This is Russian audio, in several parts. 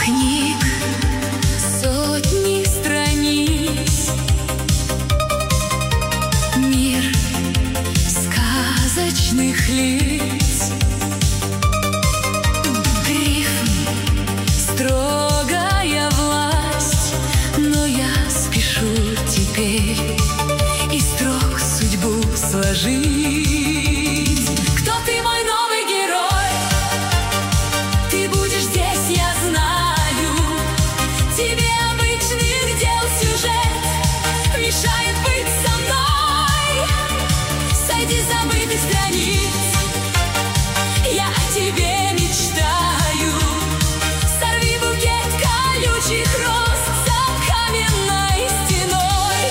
Книг сотни страниц, мир сказочных лиц, рифм, строгая власть, но я спешу теперь из строк судьбу сложить. Кто ты, мой новый герой? Ты будешь здесь, я знаю. Тебе обычных дел сюжет мешает быть со мной. Сойди с забытых страниц, я о тебе мечтаю. Сорви букет колючих роз за каменной стеной.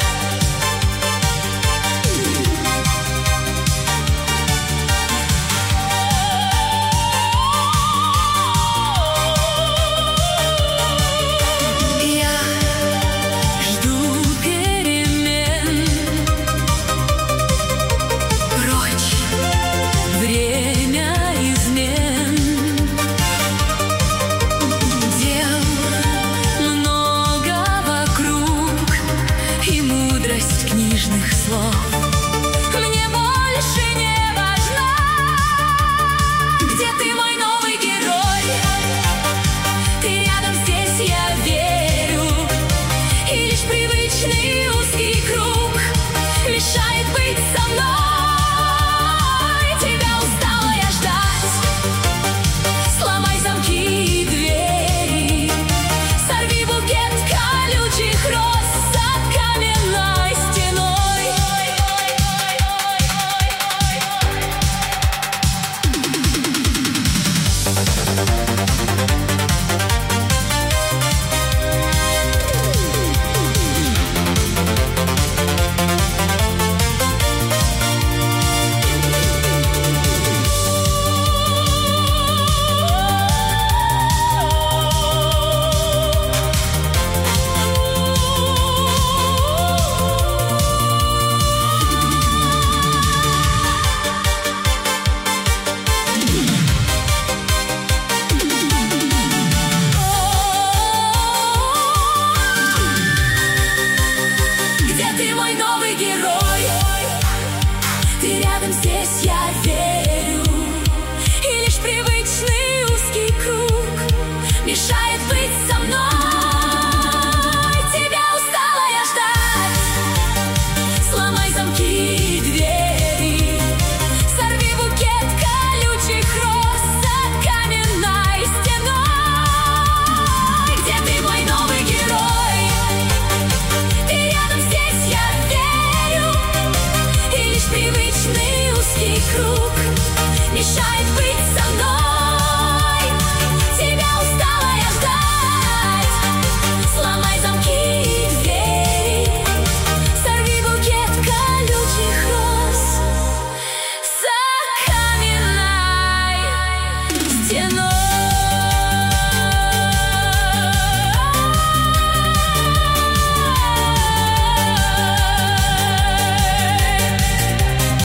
Я жду перемен, прочь время измен. Дел много вокруг и мудрость книжных слов мне больше не важна. Где ты, мой новый герой? Ты рядом, здесь я верю. И лишь привычный узкий круг мешает быть со мной. Тебя устала я ждать. Сломай замки и двери, сорви букет колючих роз за каменной стеной. Где ты, мой новый герой? Ты рядом, здесь я верю. И лишь привычный узкий круг мешает быть со мной. Тебя устала я ждать. Сломай замки и двери, сорви букет колючих роз за каменной стеной. Где ты, мой новый герой? Ты рядом, здесь я верю. И лишь привычный узкий круг мешает быть со мной.